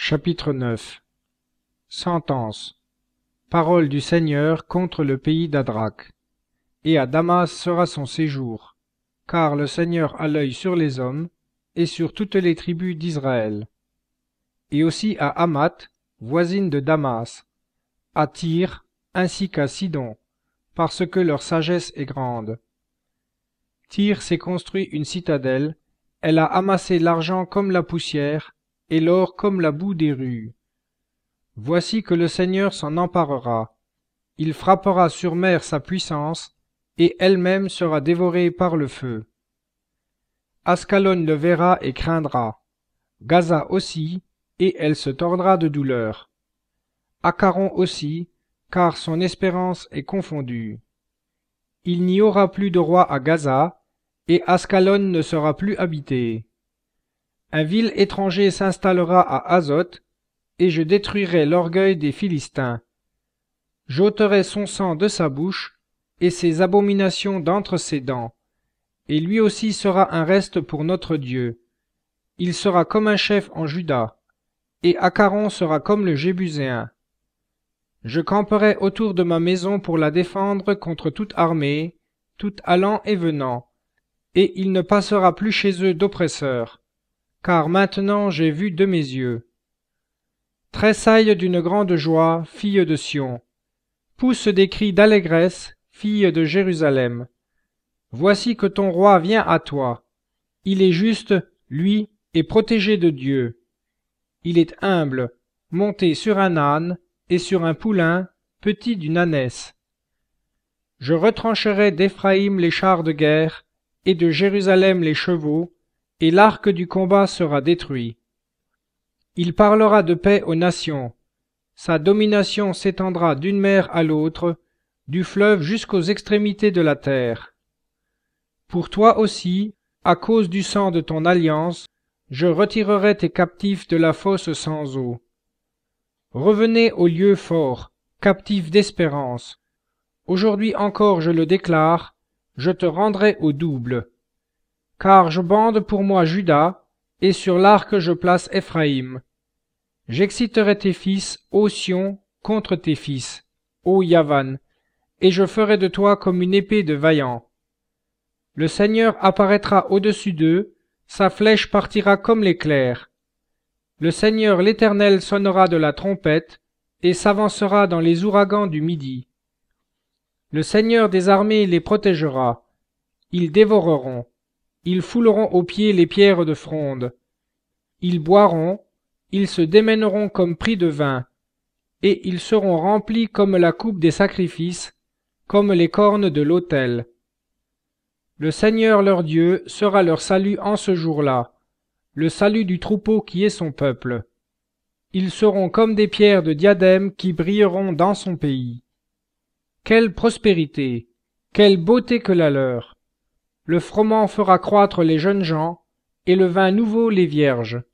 Chapitre 9. Sentence. Parole du Seigneur contre le pays d'Adrac. Et à Damas sera son séjour, car le Seigneur a l'œil sur les hommes et sur toutes les tribus d'Israël. Et aussi à Hamath, voisine de Damas, à Tyr, ainsi qu'à Sidon, parce que leur sagesse est grande. Tyr s'est construit une citadelle, elle a amassé l'argent comme la poussière, et l'or comme la boue des rues. Voici que le Seigneur s'en emparera. Il frappera sur mer sa puissance, et elle-même sera dévorée par le feu. Ascalon le verra et craindra, Gaza aussi, et elle se tordra de douleur. Acaron aussi, car son espérance est confondue. Il n'y aura plus de roi à Gaza, et Ascalon ne sera plus habité. Un vil étranger s'installera à Azoth, et je détruirai l'orgueil des Philistins. J'ôterai son sang de sa bouche, et ses abominations d'entre ses dents, et lui aussi sera un reste pour notre Dieu. Il sera comme un chef en Juda, et Acaron sera comme le Jébuséen. Je camperai autour de ma maison pour la défendre contre toute armée, tout allant et venant, et il ne passera plus chez eux d'oppresseurs, car maintenant j'ai vu de mes yeux. Tressaille d'une grande joie, fille de Sion. Pousse des cris d'allégresse, fille de Jérusalem. Voici que ton roi vient à toi. Il est juste, lui, et protégé de Dieu. Il est humble, monté sur un âne et sur un poulain, petit d'une ânesse. Je retrancherai d'Éphraïm les chars de guerre, et de Jérusalem les chevaux, et l'arc du combat sera détruit. Il parlera de paix aux nations. Sa domination s'étendra d'une mer à l'autre, du fleuve jusqu'aux extrémités de la terre. Pour toi aussi, à cause du sang de ton alliance, je retirerai tes captifs de la fosse sans eau. Revenez au lieu fort, captifs d'espérance. Aujourd'hui encore je le déclare, je te rendrai au double. Car je bande pour moi Juda, et sur l'arc je place Éphraïm. J'exciterai tes fils, ô Sion, contre tes fils, ô Yavan, et je ferai de toi comme une épée de vaillant. Le Seigneur apparaîtra au-dessus d'eux, sa flèche partira comme l'éclair. Le Seigneur l'Éternel sonnera de la trompette, et s'avancera dans les ouragans du midi. Le Seigneur des armées les protégera. Ils dévoreront. Ils fouleront aux pieds les pierres de fronde. Ils boiront, ils se démèneront comme pris de vin, et ils seront remplis comme la coupe des sacrifices, comme les cornes de l'autel. Le Seigneur leur Dieu sera leur salut en ce jour-là, le salut du troupeau qui est son peuple. Ils seront comme des pierres de diadème qui brilleront dans son pays. Quelle prospérité, quelle beauté que la leur! Le froment fera croître les jeunes gens, et le vin nouveau les vierges.